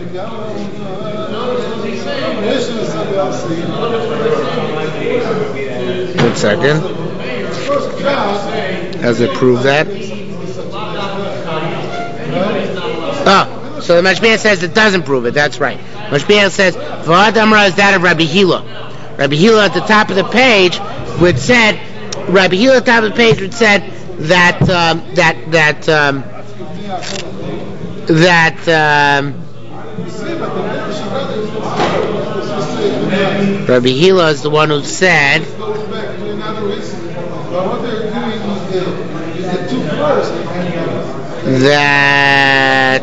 one second. Does it prove that? Oh, so the Mashbiach says it doesn't prove it. That's right. Mashbiach says, V'ad Amra is that of Rabbi Hila. Rabbi Hila at the top of the page would said, Rabbi Hila at the top of the page would said that, um, that, that, um, that, um, Rabbi Hila is the one who said that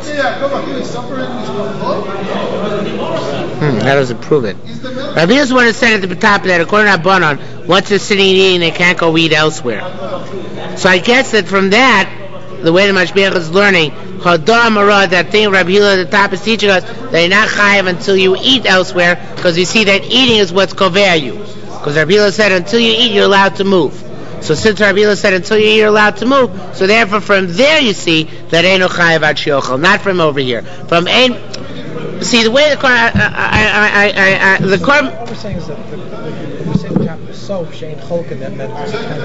hmm, how does it prove it? Rabbi Hila is the one who said at the top of that, according to Rabbanan, once they're sitting and eating, they can't go eat elsewhere. So I guess that from that, the way the Mashbiach is learning, Hadar Marad, that thing Rabbi Hila at the top is teaching us that you're not chayav until you eat elsewhere, because you see that eating is what's kovea you. Because Rabbi Hila said until you eat, you're allowed to move. So since Rabbi Hila said until you eat, you're allowed to move, so therefore from there you see that ain't no chayav ad shiochel, not from over here. From ain, see the way the car, I, I, I, I, I, the car. What we're saying is that the, the, we're saying the top of the soap, Shane Cholkin, that meant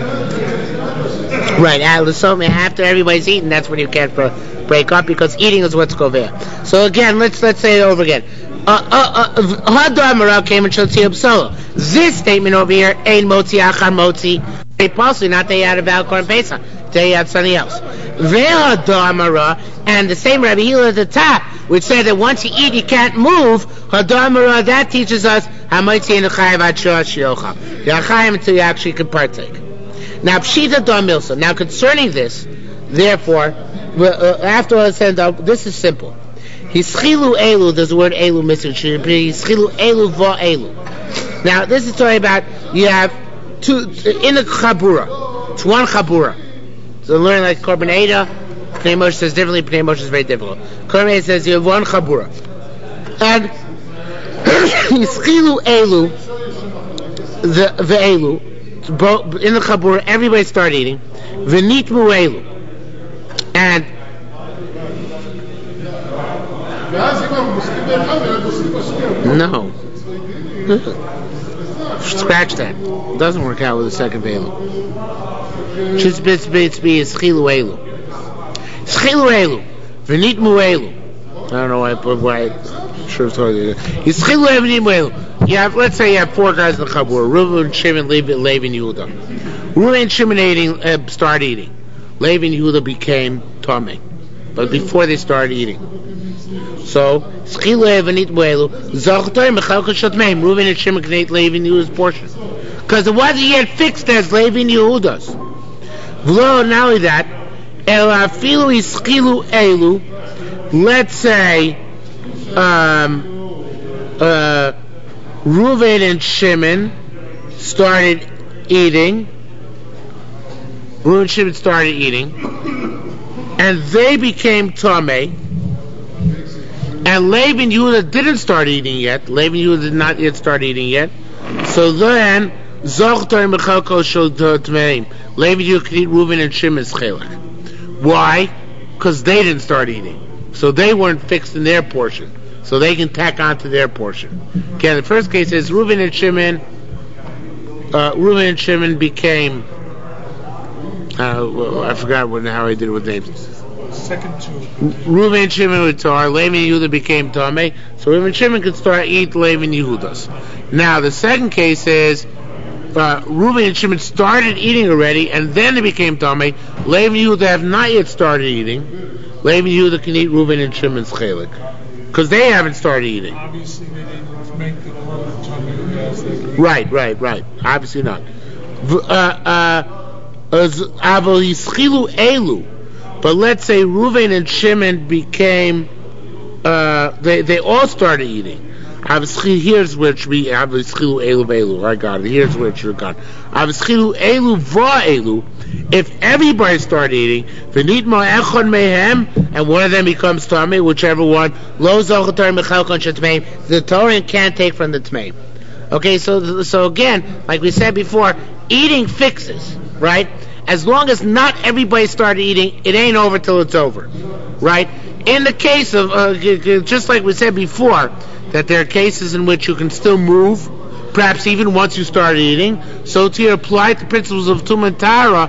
right, after everybody's eaten, that's when you can't break up, because eating is what's kovea. So again, let's let's say it over again. Hadar Mara came and showed Tziyub. This statement over here, Ein Motzi Achar Motzi, possibly not they had about Korban Pesach, they had something else. Ve'Hadar Mara, and the same Rabbi Hila at the top, which said that once you eat, you can't move. Hadar Mara, that teaches us Hamotzi Ein Chayav Ad Shosh Yochal. You're chayav until you actually can partake. Now, Pshita Dar Milsa. Now, concerning this, therefore, uh, after all is said, this is simple. Hischilu elu, there's the word elu missing. Hischilu elu va elu. Now, this is talking about, you have two, in the chabura, it's one chabura. So learning like Korban Eda, Pnei Moshe says differently, Pnei Moshe is very difficult. Korban Eda says you have one chabura. And, Hischilu elu, the, the elu, in the chabura, everybody started eating. V'nitmu elu. And, no. Scratch that. It doesn't work out with the second velu. Should be schilu elu. Schilu elu. V'nitmu elu. I don't know why I put why. I sure it's hard to do. Schilu elu. You have, let's say you have four guys in the chabur. Reuven, Shimon, Levi, Levi, and Yehuda. Reuven and Shimon eating, uh, start eating. Levi and Yehuda became tamei, but before they started eating. So, Reuven and Shimon can eat Levi and Yehuda's portion. Because it wasn't yet fixed as Levi and Yehuda's. Not only that, let's say, um, uh, Reuven and Shimon started eating. Reuven and Shimon started eating. And they became tamei. And Levi and Yehuda didn't start eating yet. Levi and Yehuda did not yet start eating yet. So then, Zochtar and Mechalko showed Tmeim. Levi and Yehuda could eat Reuven and Shimon's chelak. Why? Because they didn't start eating. So they weren't fixed in their portion. so they can tack onto their portion. Okay, the first case is Reuben and Shimon. Uh, Reuben and Shimon became. Uh, well, I forgot what, how I did it with names. Second two. Reuben and Shimon were Tar. Levi and Yehuda became Tameh. So Reuben and Shimon could start eat Levi and Yehudas. Now the second case is. Uh, Reuben and Shimon started eating already, and then they became Tameh. Levi and Yehuda have not yet started eating. Levi and Yehuda can eat Reuben and Shimon's chelik because they haven't started eating. Obviously, they didn't make the whole Tameh as they were. Right, right, right. Obviously not. V- uh, uh, elu. But let's say Reuben and Shimon became. Uh, they they all started eating. Here's where it should be. Elu I got it. Here's where it should have gone. Elu va elu. If everybody started eating, v'nitma echon mehem, and one of them becomes tamei, whichever one, lo zochatar mechalkon shetmei, the Torah can't take from the tmei. Okay, so so again, like we said before, eating fixes, right? As long as not everybody started eating, it ain't over till it's over, right? In the case of, uh, just like we said before, that there are cases in which you can still move, perhaps even once you start eating. So to apply the principles of Tum and Tara,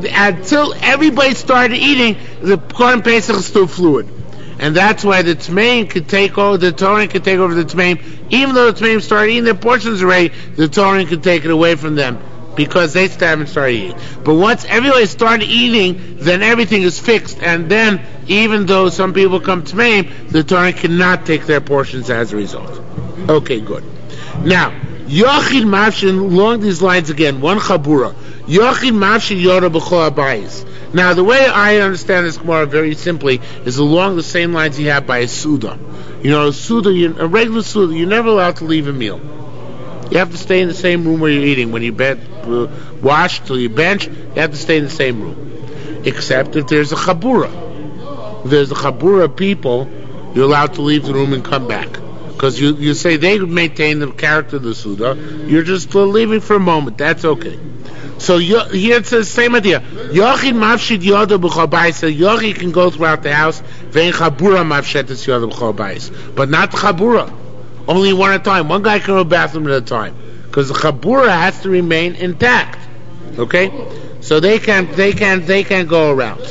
until everybody started eating, the Korban Pesach is still fluid. And that's why the Tmeim could take over, the Torah could take over the Tmeim, even though the Tmeim started eating their portions already, the Torah could take it away from them, because they still haven't started eating. But once everybody started eating, then everything is fixed, and then even though some people come to Tmeim, the Torah cannot take their portions as a result. Okay, good. Now, Yochid Mafshin, along these lines again, one Chabura. Yochid Mafshin Yoda B'chol Abayis. Now, the way I understand this Gemara very simply is along the same lines you have by a Suda. You know, a Suda, you, a regular Suda, you're never allowed to leave a meal. You have to stay in the same room where you're eating. When you bed, uh, wash till you bench, you have to stay in the same room. Except if there's a Chabura. If there's a Chabura of people, you're allowed to leave the room and come back. Because you, you say they maintain the character of the Suda, you're just uh, leaving for a moment. That's okay. So yo, here it says same idea. Yochid mafshid yoda b'chol bayis. So Yochid can go throughout the house. Vein Chabura mafshetes yoda b'chol bayis. But not Chabura. Only one at a time. One guy can go to the bathroom at a time. Because the Chabura has to remain intact. Okay? So they can't, they can't, they can't go around.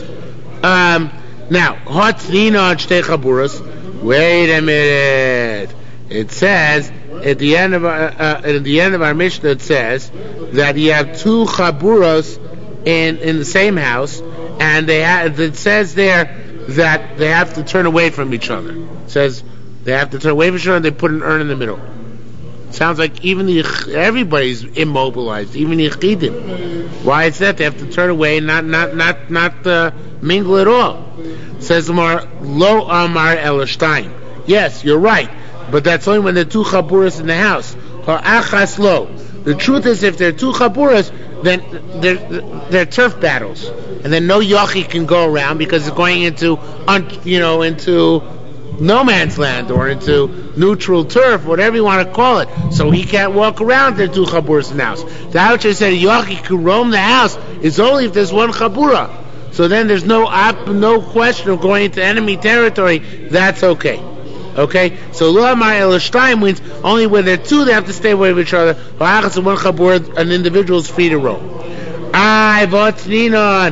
Um, now, Hatzina on Shtei Chaburas. Wait a minute. It says at the end of our, uh, at the end of our Mishnah, it says that you have two Chaburas in in the same house, and they have, it says there that they have to turn away from each other. It says they have to turn away from each other, and they put an urn in the middle. Sounds like even the everybody's immobilized, even the Yechidim. Why is that? They have to turn away and not not not not uh, mingle at all. It says more lo amar elashtaim. Yes, you're right, but that's only when there are two chaburas in the house. Ha'achas lo. The truth is, if there are two chaburas, then they're, they're turf battles, and then no yochi can go around because it's going into you know into no man's land or into neutral turf, whatever you want to call it. So he can't walk around. There are two chaburas in the house. The Haucher said yochi can roam the house is only if there's one chabura. So then there's no op- no question of going into enemy territory. That's okay. Okay? So lo amar elashtaim means only when there are two they have to stay away from each other. Ha'achas one chabura, an individual's free to roam. Ay votninon.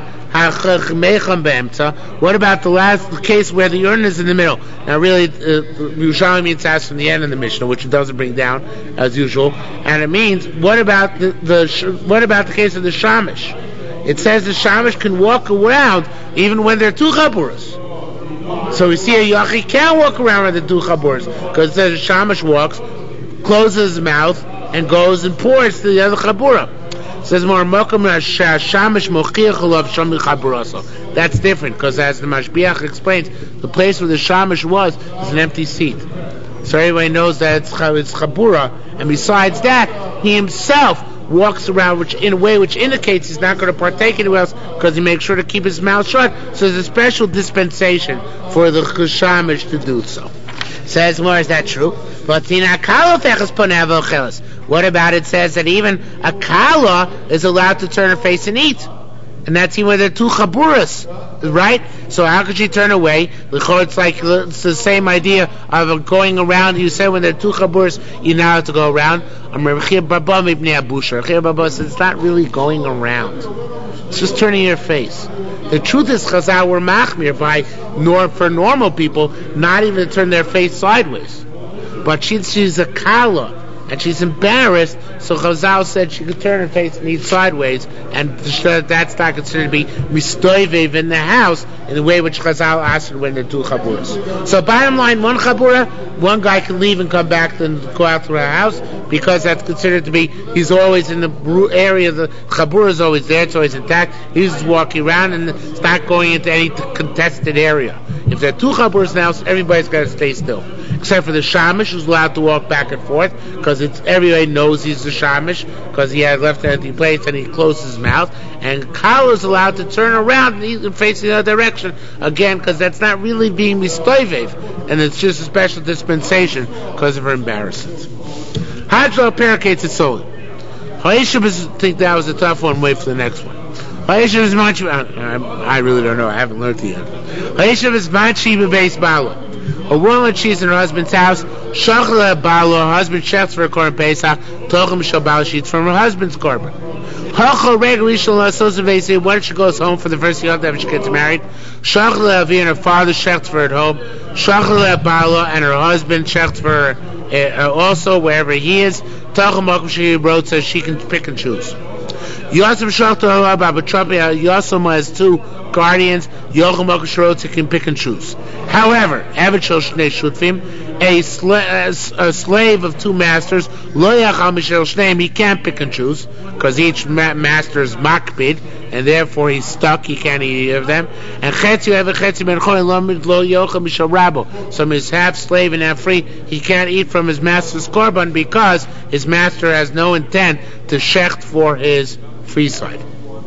What about the last case where the urn is in the middle? Now, really, uh, Yerushalmi means asked from the end of the Mishnah, which it doesn't bring down as usual, and it means what about the, the what about the case of the shamish? It says the shamish can walk around even when there are two chaburas. So we see a yachi can't walk around with the two chaburas because it says the shamish walks, closes his mouth, and goes and pours to the other chabura. Says more shamish mochiach alav shami chaburaso. That's different because, as the Mashbiach explains, the place where the shamish was is an empty seat. So everybody knows that it's, it's chabura, and besides that, he himself walks around, which in a way which indicates he's not going to partake anywhere else because he makes sure to keep his mouth shut. So there's a special dispensation for the shamish to do so. Says more, is that true? What about it says that even a kala is allowed to turn her face and eat? And that's even when they're two chaburas, right? So how could she turn away? It's like it's the same idea of going around. You said when they're two chaburas, you now have to go around. Baba says it's not really going around. It's just turning your face. The truth is, Chazal were machmir by nor for normal people, not even to turn their face sideways. But she, she's a kala, and she's embarrassed, so Chazal said she could turn her face and eat sideways, and that's not considered to be mistoivev in the house in the way which Chazal asked her when they're two chaburas. So bottom line, one chabura, one guy can leave and come back and go out to her house, because that's considered to be, he's always in the area, the chabura is always there, it's always intact, he's just walking around and it's not going into any contested area. If there are two chaburas now, everybody's got to stay still. Except for the shamish, who's allowed to walk back and forth, because it's everybody knows he's the shamish, because he had left an empty place and he closed his mouth. And Kala is allowed to turn around and face the other direction, again, because that's not really being mistoivev, and it's just a special dispensation because of her embarrassment. Hajra Parakate Tzoli. Haishim think that was a tough one. Wait for the next one. Haishim is manchi. I really don't know. I haven't learned it yet. Haishim is manchi bebeis bala. A woman, she's in her husband's house. Shachla bala. Her husband checks for a korban pesach. Tochem shabal. She's from her husband's korban. Hachol regularly shall associate when she goes home for the first year after she gets married. Shachla avi and her father checks for her at home. Shachla bala and her husband checks for her uh, also wherever he is. Tochem she wrote so she can pick and choose. Yosem Shalto Baba Trump Yosem has two guardians. Yochem Okashrote can pick and choose. However, Avichel Shnei Shutfim, a, sla- a slave of two masters, Lo Yachal Mishel Shneim, he can't pick and choose because each ma- master is makbid, and therefore he's stuck. He can't eat either of them. And Chetzi have a Chetzi Ben Choy Lo Yochel Mishel Rabo. So he's half slave and half free. He can't eat from his master's korban because his master has no intent to shecht for his free side.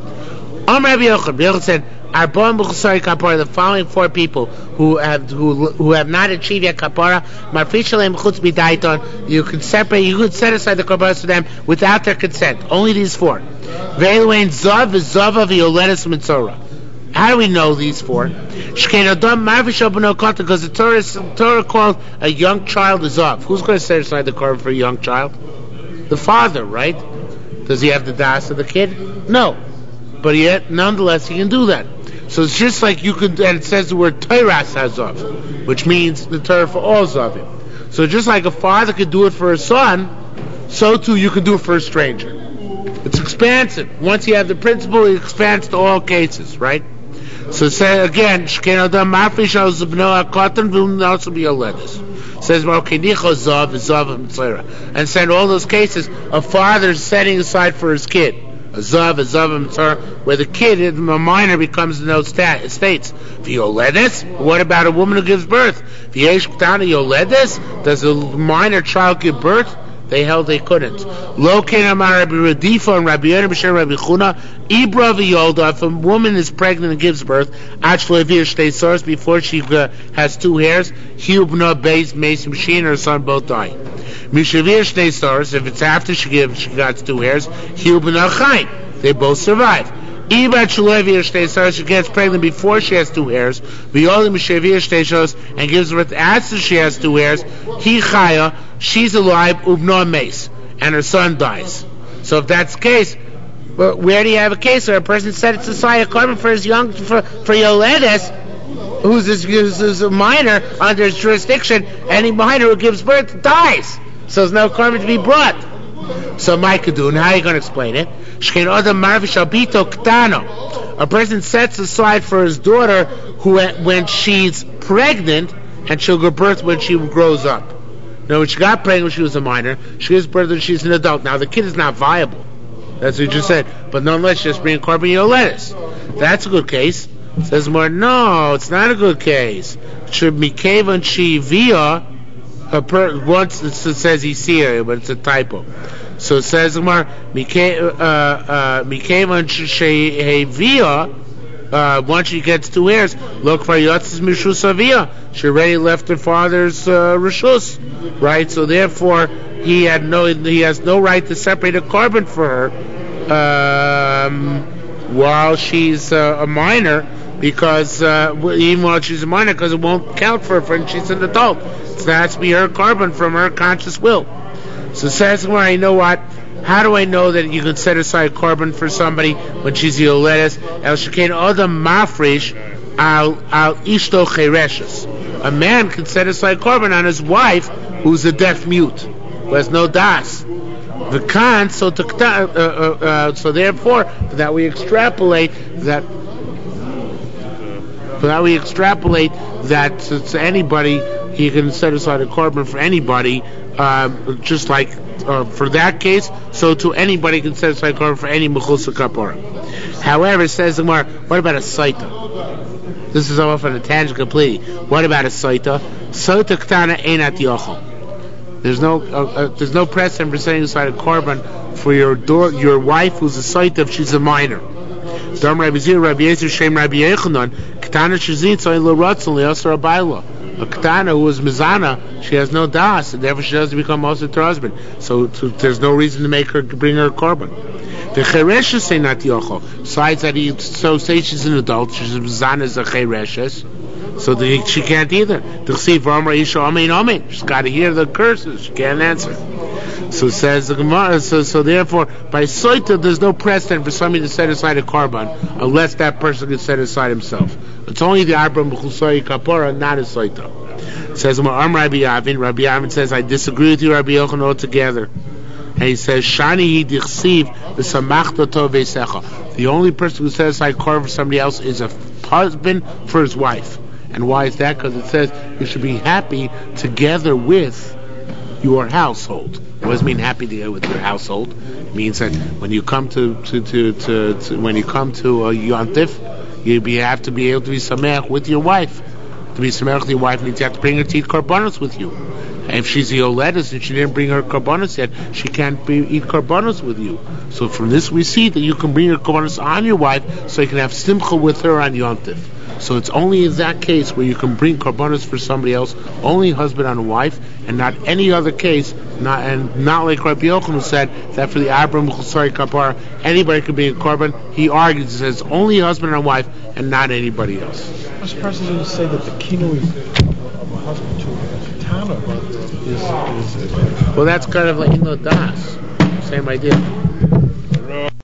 Om Rabbi Yochanan, Rabbi Yochanan said, Arbon b'chusari kapara, the following four people who have who who have not achieved yet kapara, marfishalem chutz b'daiton, you could separate, you could set aside the korbanos for them without their consent. Only these four. Ve'eluein zav v'zava v'yoledes mitzora. How do we know these four? Shkein adam marfishal b'no katan, because the Torah, the Torah called a young child a zav. Who's going to set aside the korban for a young child? The father, right? Does he have the das of the kid? No. But yet, nonetheless, he can do that. So it's just like you could, and it says the word Teiras Hazav, which means the Torah for all Zavim. So just like a father could do it for a son, so too you can do it for a stranger. It's expansive. Once you have the principle, it expands to all cases, right? So say again, Shkein Adam Marfish Al-Zubno HaKatan will also be a lettuce. Says Marokinicho Zav Zav Mitzera, and said in all those cases a father setting aside for his kid a zav a zav Mitzera, where the kid, a minor, becomes in those sta- states. Violedes, what about a woman who gives birth? V'yesh Ktana Yoledes, does a minor child give birth? They held they couldn't. Lo Ken Amar Rabbi Radifa and Rabbi Yonim B'Shem Rabbi Chuna Ibra v'Yolda. If a woman is pregnant and gives birth, Achlo Evir Shtei Soros, before she uh, has two hairs, Hiubna Beis Mesim She and her son both die. Mishavir Shtei Soros, if it's after she gives, she got two hairs, Hiubna Chaim, they both survive. Iba Shulevir Shtei Soros, she gets pregnant before she has two hairs, V'Yolim Mishavir Shtei Soros, and gives birth after she has two hairs, Hi Chaya, she's alive, Ubno Meis, and her son dies. So if that's the case, well, where do you have a case where a person sets aside a korban for his young, for, for Yoledes, who's, his, who's a minor under his jurisdiction, any minor who gives birth dies. So there's no korban to be brought. So Maikadun, how are you going to explain it? A person sets aside for his daughter who, when she's pregnant, and she'll give birth when she grows up. Now, when she got pregnant when she was a minor, she gives birth when she's an adult. Now, the kid is not viable. That's what you just said. But nonetheless, just bring korban yoledes. That's a good case. It says more, no, it's not a good case. Should Mikevan she via a per once it says Isir, but it's a typo. So it says more Mikevan she via. Uh, once she gets two hairs, look for Yotzis Mishus Avia. She already left her father's uh, Rishus, right? So therefore, he had no, he has no right to separate a korban for her. Um, while she's uh, a minor, because uh, even while she's a minor, because it won't count for her when she's an adult. So that has to be her carbon from her conscious will. So says, well, you know what? How do I know that you can set aside carbon for somebody when she's yoledes? El shekain adam mafresh al al ishto chereshes. A man can set aside carbon on his wife who's a deaf mute, who has no das. The kan, so to, uh, uh, uh, so therefore that we extrapolate that that we extrapolate that to, to anybody he can set aside a carbon for anybody, uh, just like uh, for that case. So to anybody can set aside carbon for any mechusa kapara. However, it says the Gemara, what about a saita? This is off on a tangent completely. What about a saita? Saita ktana einat yochel. There's no uh, uh, there's no precedent for setting aside a carbon for your door, your wife who's a saita if she's a minor. Dam Rabbi Zir, Rabbi Yezer, Shem Rabbi Yechanan, Ktana Shazitza Ilo Ratzon Le'asar Abayla. A Ktana who is Mizana, she has no das, and therefore she doesn't become also to her husband. So, so there's no reason to make her bring her a carbon. The Chereshes say not Yocho. Besides that, he so say she's an adult, she's a Mizana is a Chereshes, so the, she can't either. She's got to hear the curses. She can't answer. So says the Gemara. So, so therefore, by soita, there's no precedent for somebody to set aside a carbon unless that person can set aside himself. It's only the Abram B'chusay Kapora, not a soita. Says Am Rabbi Yavin. Rabbi Yavin says, I disagree with you, Rabbi Yochanan, altogether. And he says, Shani Yidichsiv v'samachta tov v'secha. The only person who sets aside carbon for somebody else is a husband for his wife. And why is that? Because it says you should be happy together with your household. What does it mean happy together with your household? It means that when you come to, to, to, to, to when you come to a yontif, you be, have to be able to be sameach with your wife. To be sameach with your wife means you have to bring her to eat karbanos with you. And if she's a yoledes and she didn't bring her karbanos yet, she can't be, eat karbanos with you. So from this we see that you can bring your karbanos on your wife, so you can have simcha with her on yontif. So it's only in that case where you can bring karbanos for somebody else, only husband and wife, and not any other case, not and not like Rabbi Yochanan who said that for the Abram Chusari Kapar, anybody could be a korban. He argues, he says only husband and wife, and not anybody else. I'm surprised you didn't say that the kinui of a husband to a katana is, is, is... Well, that's kind of like in the das, same idea.